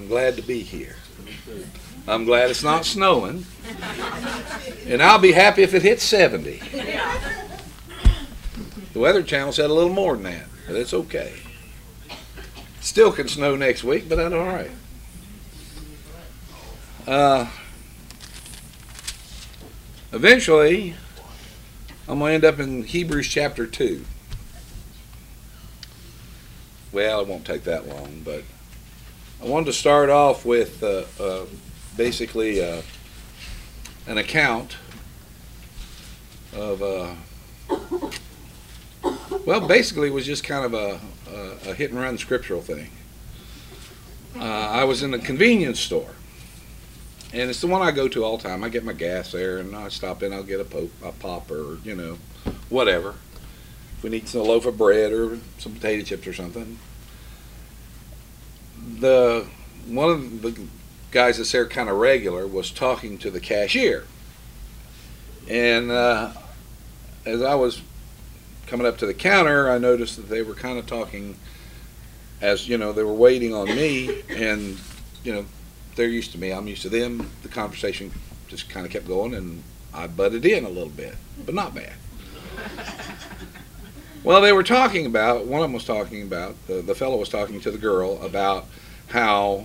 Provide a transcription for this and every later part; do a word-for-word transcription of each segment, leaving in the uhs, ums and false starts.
I'm glad to be here. I'm glad it's not snowing. And I'll be happy if it hits seventy. The Weather Channel said a little more than that, but it's okay. Still can snow next week, but that's all right. Uh, eventually, I'm going to end up in Hebrews chapter two. Well, it won't take that long, but I wanted to start off with uh, uh, basically uh, an account of, uh, well, basically it was just kind of a, a, a hit and run scriptural thing. Uh, I was in a convenience store, and it's the one I go to all the time. I get my gas there, and I stop in, I'll get a, pop, a pop or, you know, whatever. If we need a loaf of bread or some potato chips or something. The one of the guys that's there kind of regular was talking to the cashier. And uh, as I was coming up to the counter, I noticed that they were kind of talking as, you know, they were waiting on me, and, you know, they're used to me, I'm used to them. The conversation just kind of kept going, and I butted in a little bit, but not bad. Well, they were talking about, one of them was talking about, the, the fellow was talking to the girl about how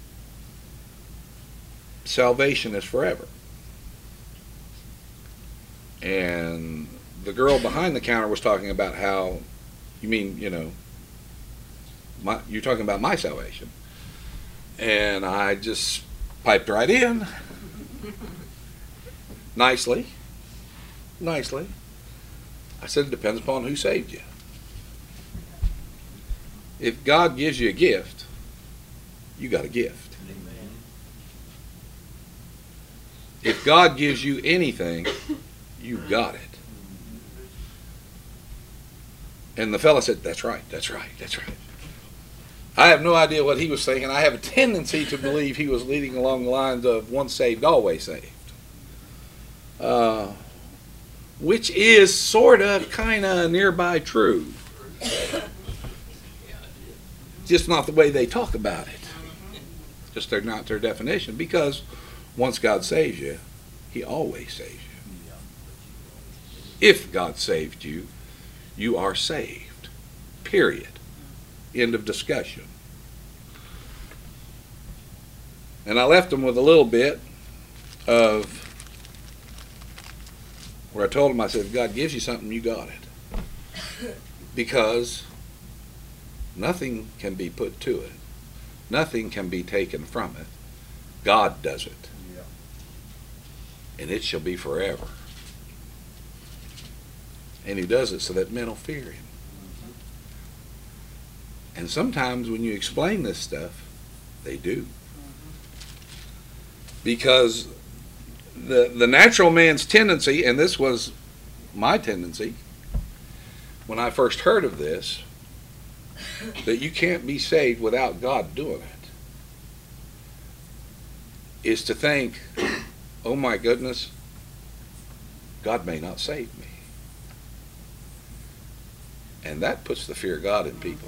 salvation is forever. And the girl behind the counter was talking about how, you mean, you know, my, you're talking about my salvation. And I just piped right in, nicely, nicely. I said, it depends upon who saved you. If God gives you a gift, you got a gift. Amen. If God gives you anything, you got it. And the fella said, that's right, that's right, that's right. I have no idea what he was thinking. I have a tendency to believe he was leading along the lines of once saved, always saved. Uh, which is sort of, kind of nearby true. Just not the way they talk about it. Just they're not their definition. Because once God saves you, he always saves you. If God saved you, you are saved. Period. End of discussion. And I left them with a little bit of where I told him, I said, if God gives you something, you got it. Because nothing can be put to it. Nothing can be taken from it. God does it. Yeah. And it shall be forever. And he does it so that men will fear him. Mm-hmm. And sometimes when you explain this stuff, they do. Mm-hmm. Because The, the natural man's tendency, and this was my tendency when I first heard of this, that you can't be saved without God doing it, is to think, oh my goodness, God may not save me. And that puts the fear of God in people.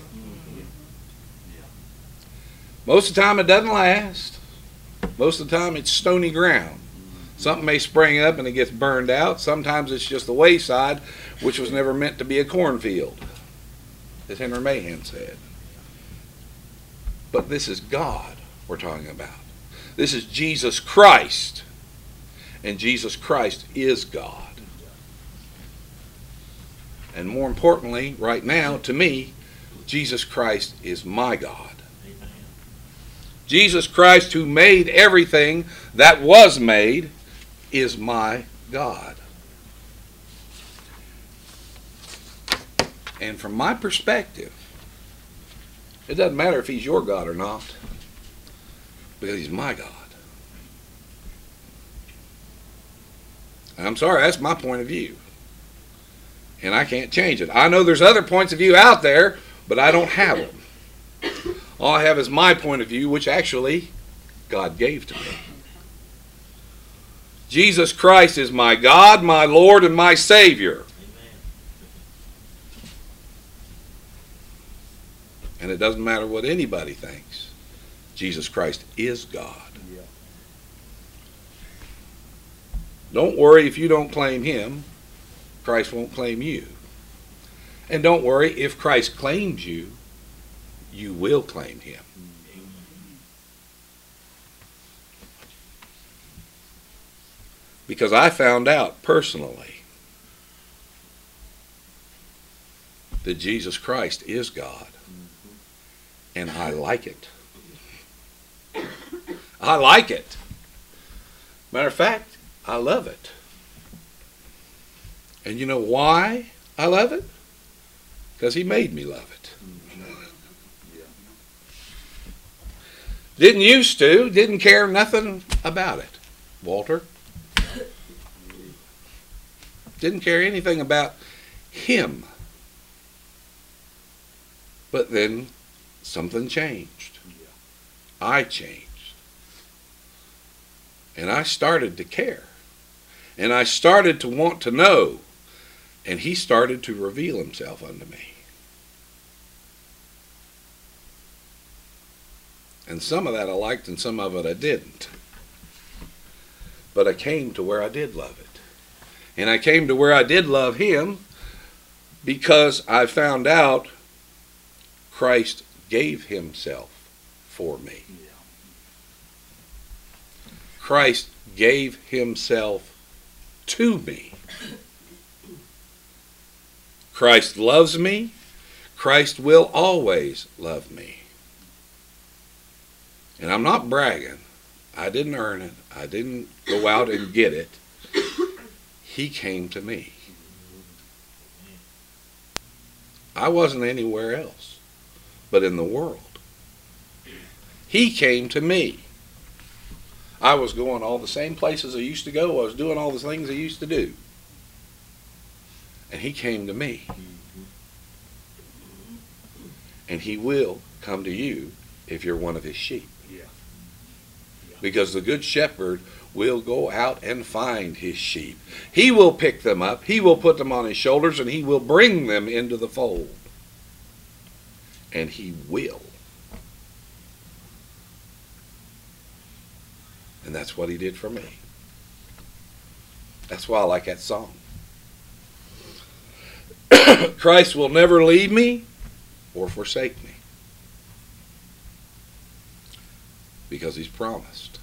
Most of the time it doesn't last. Most of the time it's stony ground. Something may spring up and it gets burned out. Sometimes it's just the wayside, which was never meant to be a cornfield, as Henry Mahan said. But this is God we're talking about. This is Jesus Christ. And Jesus Christ is God. And more importantly, right now, to me, Jesus Christ is my God. Jesus Christ, who made everything that was made, is my God. And from my perspective, it doesn't matter if he's your God or not, because he's my God. And I'm sorry, that's my point of view. And I can't change it. I know there's other points of view out there, but I don't have them. All I have is my point of view, which actually God gave to me. Jesus Christ is my God, my Lord, and my Savior. And it doesn't matter what anybody thinks. Jesus Christ is God. Yeah. Don't worry if you don't claim him, Christ won't claim you. And don't worry if Christ claims you, you will claim him. Because I found out personally that Jesus Christ is God. And I like it. I like it. Matter of fact, I love it. And you know why I love it? Because he made me love it. Didn't used to, didn't care nothing about it. Walter? Didn't care anything about him. But then something changed. I changed. And I started to care. And I started to want to know. And he started to reveal himself unto me. And some of that I liked and some of it I didn't. But I came to where I did love it. And I came to where I did love him because I found out Christ gave himself for me. Christ gave himself to me. Christ loves me. Christ will always love me. And I'm not bragging. I didn't earn it. I didn't go out and get it. He came to me. I wasn't anywhere else but in the world. He came to me. I was going all the same places I used to go. I was doing all the things I used to do. And he came to me. And he will come to you if you're one of his sheep. Because the good shepherd will go out and find his sheep. He will pick them up. He will put them on his shoulders and he will bring them into the fold. And he will. And that's what he did for me. That's why I like that song. Christ will never leave me or forsake me. Because he's promised.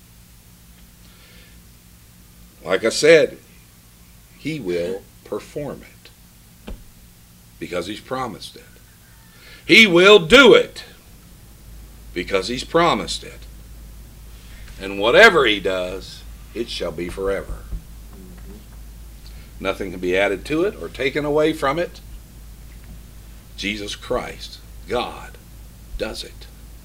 Like I said, he will perform it. Because he's promised it. He will do it. Because he's promised it. And whatever he does, it shall be forever. Mm-hmm. Nothing can be added to it or taken away from it. Jesus Christ, God, does it.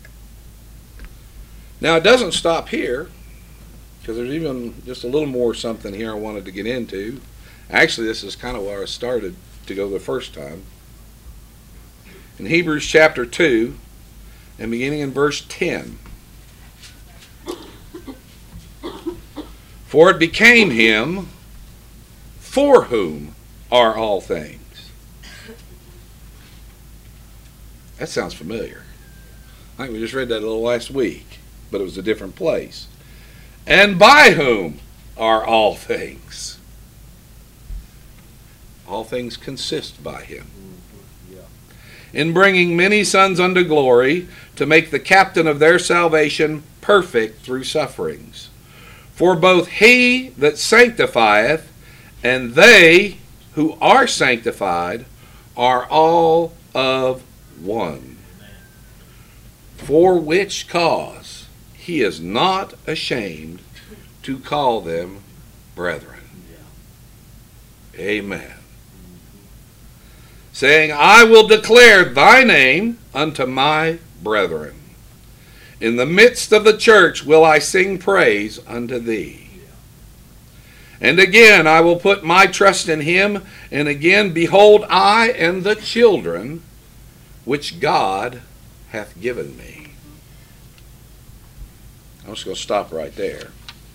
Now, it doesn't stop here, because there's even just a little more something here I wanted to get into. Actually, this is kind of where I started to go the first time. In Hebrews chapter two, and beginning in verse ten. For it became him for whom are all things. That sounds familiar. I think we just read that a little last week, but it was a different place. And by whom are all things. All things consist by him. Mm-hmm. Yeah. In bringing many sons unto glory, to make the captain of their salvation perfect through sufferings. For both he that sanctifieth and they who are sanctified are all of one. For which cause he is not ashamed to call them brethren. Amen. Saying, I will declare thy name unto my brethren. In the midst of the church will I sing praise unto thee. And again I will put my trust in him. And again, behold, I and the children which God hath given me. I'm just going to stop right there.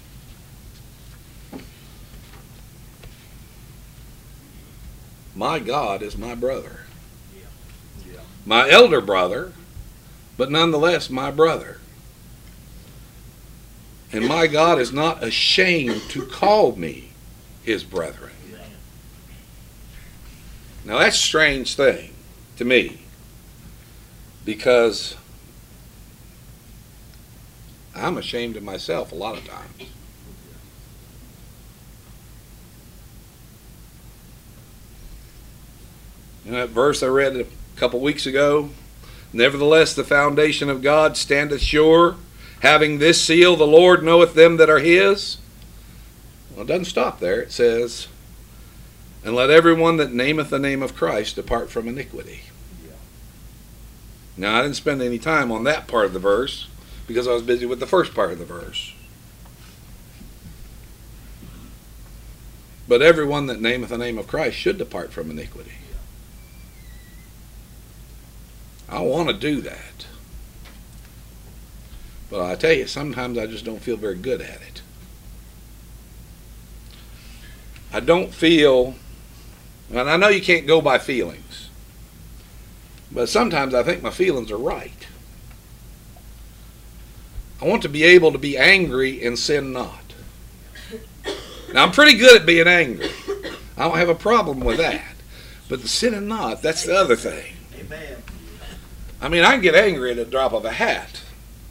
My God is my brother. My elder brother, but nonetheless my brother. And my God is not ashamed to call me his brethren. Now that's a strange thing to me, because I'm ashamed of myself a lot of times. You know that verse I read a couple weeks ago? Nevertheless, the foundation of God standeth sure, having this seal, the Lord knoweth them that are his. Well, it doesn't stop there. It says, and let everyone that nameth the name of Christ depart from iniquity. Yeah. Now, I didn't spend any time on that part of the verse because I was busy with the first part of the verse. But everyone that nameth the name of Christ should depart from iniquity. I want to do that. But I tell you, sometimes I just don't feel very good at it. I don't feel, and I know you can't go by feelings, but sometimes I think my feelings are right. I want to be able to be angry and sin not. Now, I'm pretty good at being angry. I don't have a problem with that. But the sinning not, that's the other thing. Amen. I mean, I can get angry at a drop of a hat.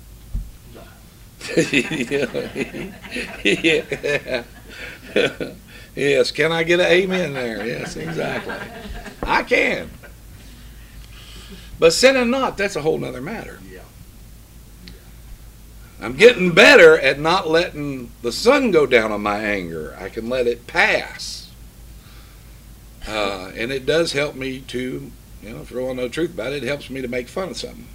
Yeah. Yes, can I get an amen there? Yes, exactly. I can. But sinning not, that's a whole nother matter. I'm getting better at not letting the sun go down on my anger. I can let it pass. Uh, and it does help me to, you know, if you want to know the truth about it, it helps me to make fun of something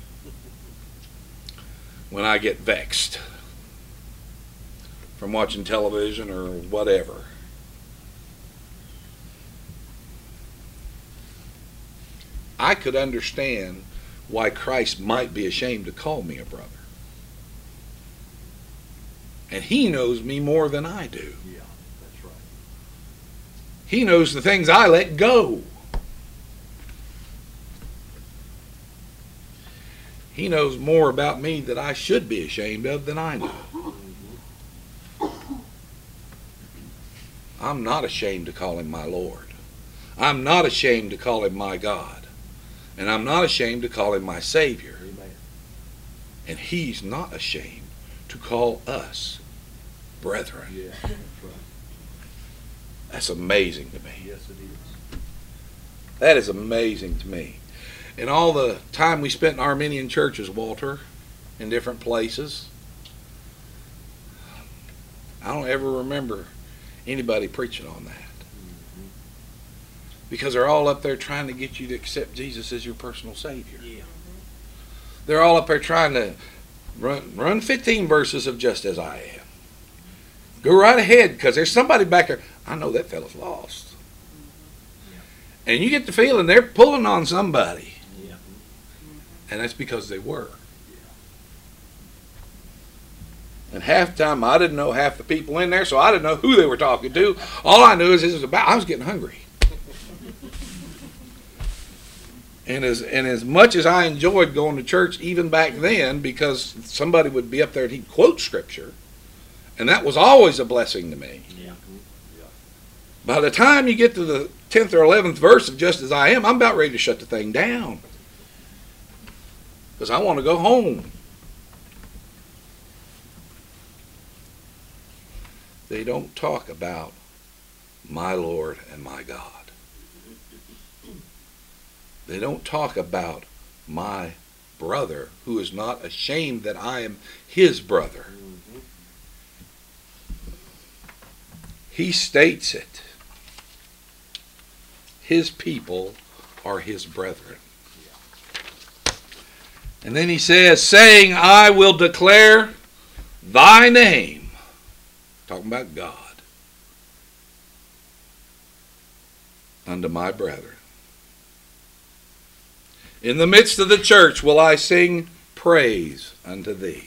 when I get vexed from watching television or whatever. I could understand why Christ might be ashamed to call me a brother. And he knows me more than I do. Yeah, that's right. He knows the things I let go. He knows more about me that I should be ashamed of than I know. I'm not ashamed to call him my Lord. I'm not ashamed to call him my God. And I'm not ashamed to call him my Savior. Amen. And he's not ashamed to call us brethren. Yeah, that's right. That's amazing to me. Yes, it is. That is amazing to me. And all the time we spent in Armenian churches, Walter, in different places, I don't ever remember anybody preaching on that. Mm-hmm. Because they're all up there trying to get you to accept Jesus as your personal Savior. Yeah. They're all up there trying to run, run fifteen verses of just as I am. Go right ahead, because there's somebody back there. I know that fellow's lost. Yeah. And you get the feeling they're pulling on somebody. Yeah. And that's because they were. And half the time I didn't know half the people in there, so I didn't know who they were talking to. All I knew is this was about, I was getting hungry. And as and as much as I enjoyed going to church even back then, because somebody would be up there and he'd quote scripture, and that was always a blessing to me. Yeah. Yeah. By the time you get to the tenth or eleventh verse of Just As I Am, I'm about ready to shut the thing down. Because I want to go home. They don't talk about my Lord and my God. They don't talk about my brother, who is not ashamed that I am his brother. Mm-hmm. He states it. His people are his brethren. Yeah. And then he says, saying, I will declare thy name. Talking about God. Unto my brethren. In the midst of the church will I sing praise unto thee.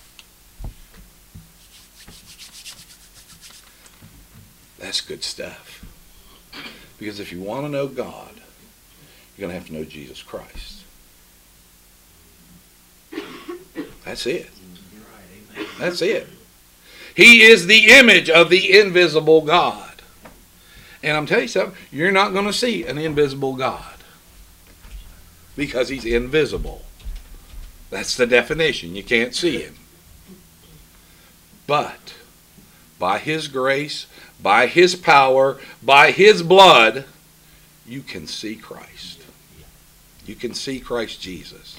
That's good stuff. Because if you want to know God, you're going to have to know Jesus Christ. That's it. That's it. He is the image of the invisible God. And I'm telling you something, you're not going to see an invisible God because he's invisible. That's the definition. You can't see him. But by his grace, by his power, by his blood, you can see Christ. You can see Christ Jesus.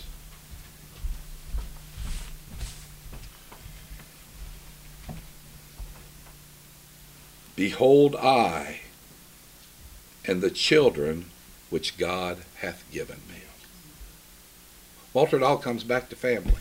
Behold, I and the children which God hath given me. Walter, it all comes back to family.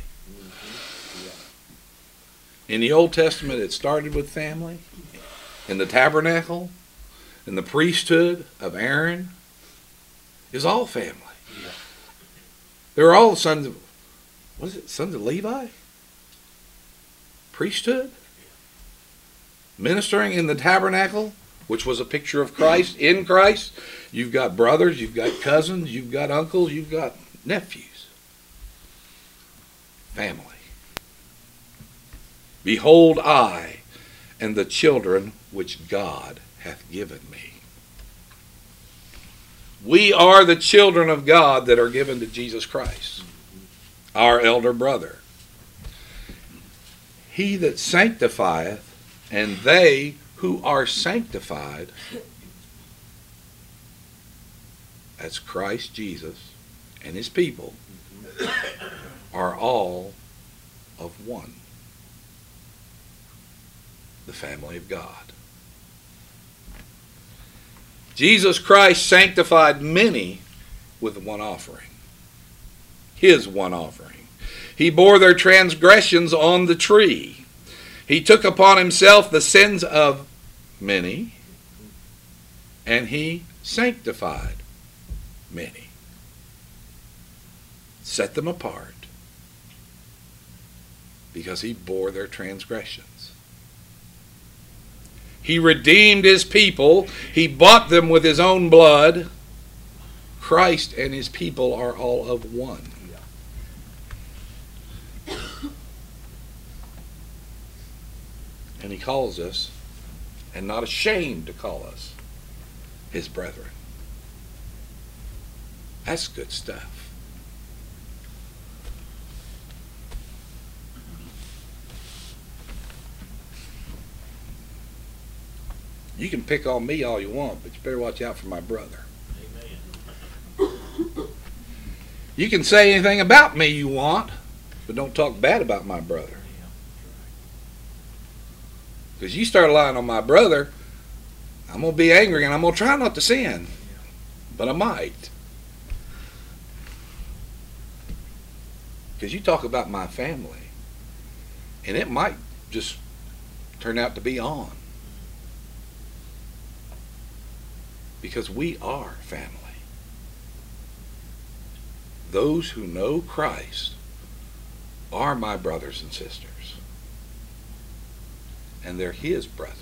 In the Old Testament, it started with family. In the tabernacle, in the priesthood of Aaron, is all family. They were all the sons of, what is it, sons of Levi? Priesthood? Ministering in the tabernacle, which was a picture of Christ, in Christ. You've got brothers, you've got cousins, you've got uncles, you've got nephews. Family. Behold, I and the children which God hath given me. We are the children of God that are given to Jesus Christ, our elder brother. He that sanctifieth, and they who are sanctified, as Christ Jesus and his people, are all of one. The family of God. Jesus Christ sanctified many with one offering. His one offering. He bore their transgressions on the tree. He took upon himself the sins of many, and he sanctified many. Set them apart because he bore their transgressions. He redeemed his people. He bought them with his own blood. Christ and his people are all of one. And he calls us, and not ashamed to call us, his brethren. That's good stuff. You can pick on me all you want, but you better watch out for my brother. Amen. You can say anything about me you want, but don't talk bad about my brother. Because you start lying on my brother, I'm going to be angry and I'm going to try not to sin. But I might. Because you talk about my family, and it might just turn out to be on. Because we are family. Those who know Christ are my brothers and sisters. And they're his brethren.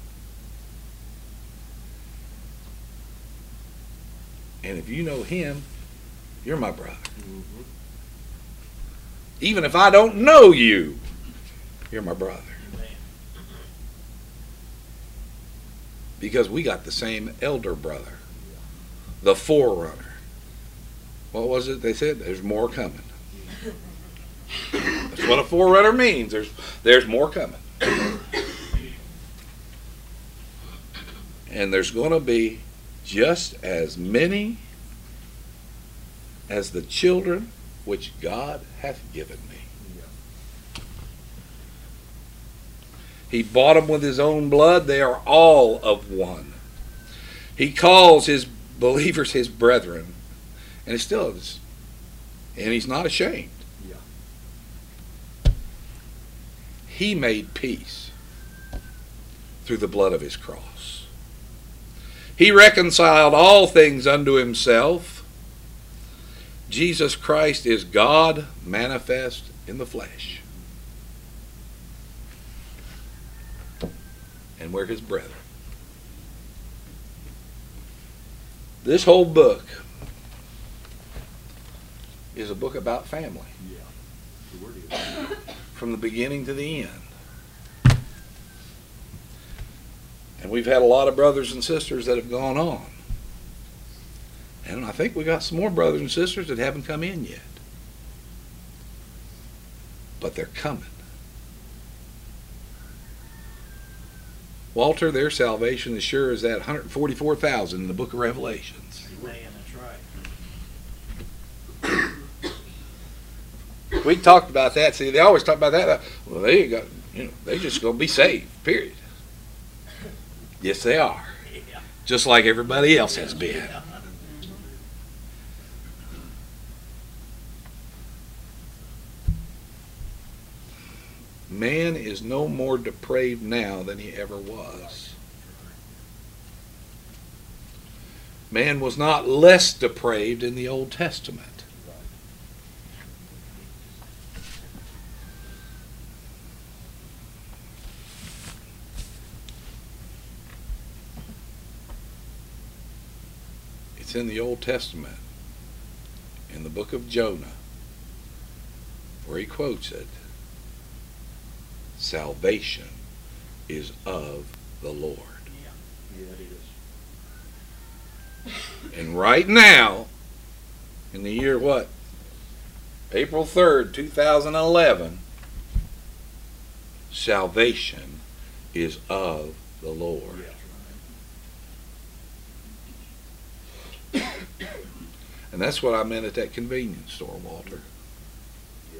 And if you know him, you're my brother. Mm-hmm. Even if I don't know you, you're my brother. Because we got the same elder brother, the forerunner. What was it they said? There's more coming. That's what a forerunner means. There's, there's more coming. And there's going to be just as many as the children which God hath given me. He bought them with his own blood. They are all of one. He calls his believers his brethren. And he still is. And he's not ashamed. Yeah. He made peace through the blood of his cross. He reconciled all things unto himself. Jesus Christ is God manifest in the flesh. And we're his brethren. This whole book is a book about family. Yeah. The word is. From the beginning to the end. And we've had a lot of brothers and sisters that have gone on. And I think we got some more brothers and sisters that haven't come in yet. But they're coming. Walter, their salvation is sure as that one hundred forty-four thousand in the book of Revelations. Amen, that's right. We talked about that. See, they always talk about that. Well, they got, you know, they just going to be saved, period. Yes, they are. Yeah. Just like everybody else has been. Yeah. Man is no more depraved now than he ever was. Man was not less depraved in the Old Testament. It's in the Old Testament, in the book of Jonah, where he quotes it. Salvation is of the Lord. Yeah, it is. And right now, in the year what? April third, two thousand eleven, salvation is of the Lord. Yeah. And that's what I meant at that convenience store, Walter. Yeah.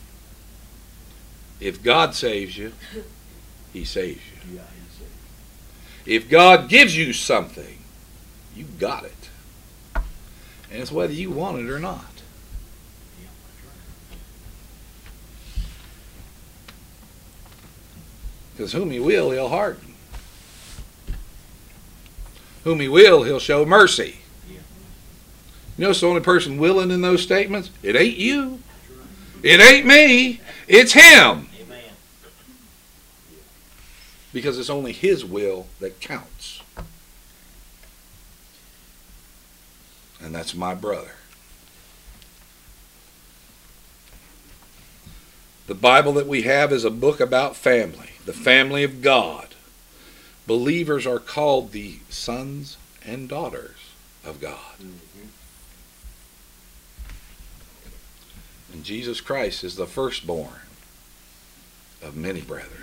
If God saves you, he saves you. Yeah, he said. If God gives you something, you got it. And it's whether you want it or not. Yeah, that's right. Because whom he will, he'll harden. Whom he will, he'll show mercy. Yeah. You notice the only person willing in those statements? It ain't you. That's right. It ain't me. It's him. Amen. Because it's only his will that counts. And that's my brother. The Bible that we have is a book about family, the family of God. Believers are called the sons and daughters of God. Mm-hmm. And Jesus Christ is the firstborn of many brethren.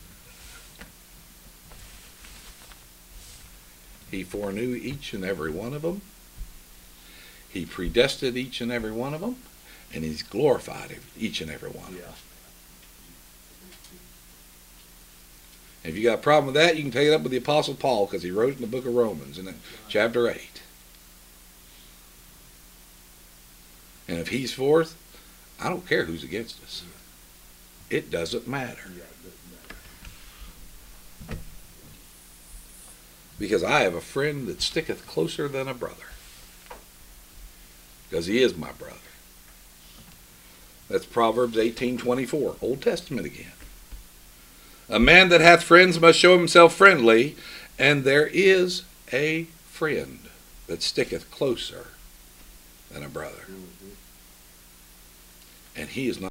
He foreknew each and every one of them. He predestined each and every one of them. And he's glorified each and every one of them. Yeah. If you got a problem with that, you can take it up with the Apostle Paul, because he wrote it in the book of Romans in chapter eight. And if he's for us, I don't care who's against us. It doesn't matter. Yeah, it doesn't matter. Because I have a friend that sticketh closer than a brother. Because he is my brother. That's Proverbs eighteen twenty-four, Old Testament again. A man that hath friends must show himself friendly, and there is a friend that sticketh closer than a brother. Mm-hmm. And he is not